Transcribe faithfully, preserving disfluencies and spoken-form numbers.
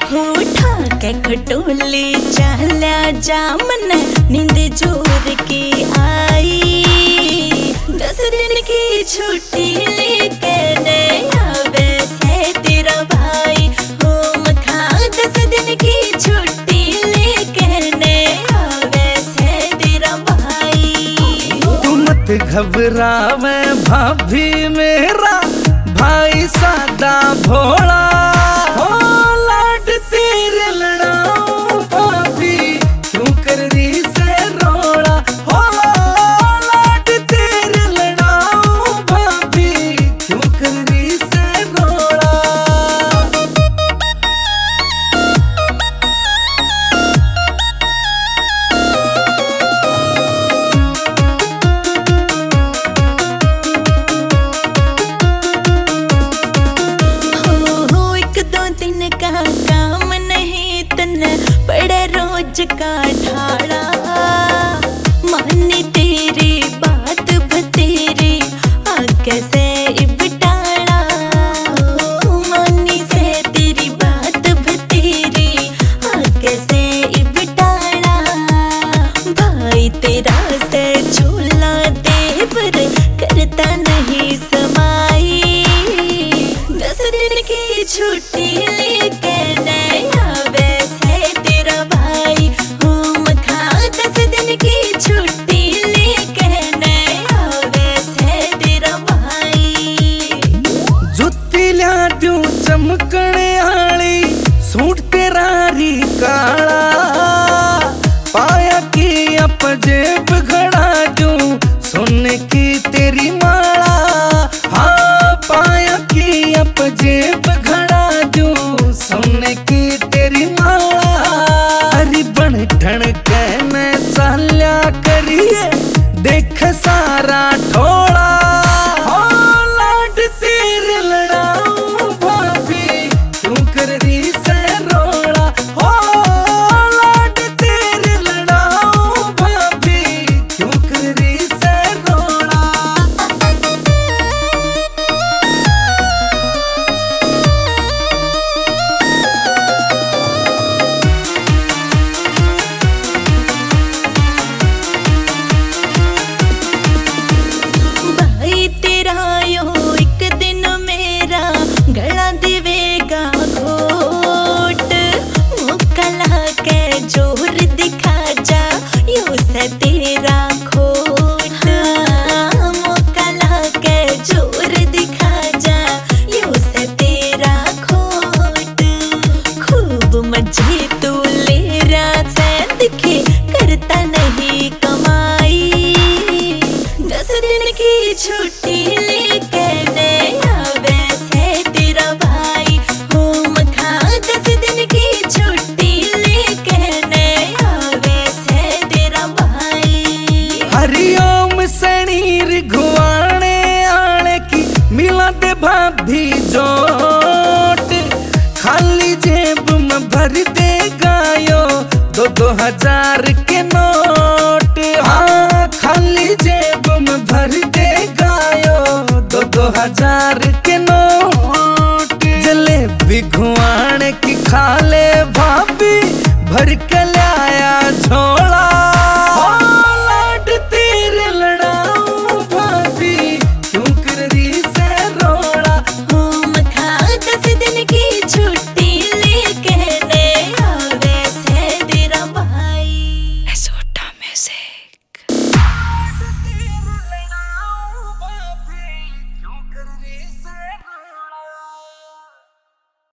उठा के खटोली चला जा मन नींद जोर के आई। दस दिन की छुट्टी लेके आवे से तेरा भाई हो मखा। दस दिन की छुट्टी लेके आवे से तेरा भाई। तू मत घबरावे भाभी मेरा भाई सादा भोला। हो लाड तेरे लड़ाऊं भाभी क्यों कर रही से रोड़ा। हो लाड तेरे लड़ाऊं भाभी क्यों कर रही से रोड़ा। दिन का काम नहीं तन पड़े रोज का ढाड़ा। मानी तेरी बात बतेरी आगे से इबटाड़ा। मानी से तेरी बात बतेरी आगे से इबटाड़ा। भाई तेरा से झूला देवर करता नहीं समाई। दस दिन की छुट्टी लेके आवे से तेरा भाई हो मखा। दस दिन की छुट्टी लेके आवे से तेरा भाई। जुत्ती ल्याड्यू चमकने आली सूट तेरा री काला। पाया की अप जेब घड़ा दू सोने की तेरी माला। हाँ पाया की अप जेब घड़ा दू सोने की तेरी माला। हरी बन ठण कहने चाल्या करिए देख सारा ठोला। हो लाड तेरे लड़ाऊं भाभी क्यों कर रही से रोड़ा। हो लाड तेरे लड़ाऊं भाभी क्यों कर रही से रोड़ा। भाई तेरा यो एक दिन मेरा गला देवेगा घोट। मुकला के जोर दिखा जा यो से तेरा खोट। मुकला के जोर दिखा जा यो से तेरा खोट। खूब मजे तू ले रहा से दिखे करता नहीं कमाई। दस दिन की छुट्टी लेके आवे से तेरा भाई हो मखा। दस दिन की छुट्टी लेके आवे से तेरा भाई। हरिओम सनीर घुआने आने की मिला दे भाभी जोट। खाली जेब में भर दे गायो दो दो हजार के नोट। हाँ खाली जेब में भर दे गायो दो दो हजार के नोट। जलेबी घुआ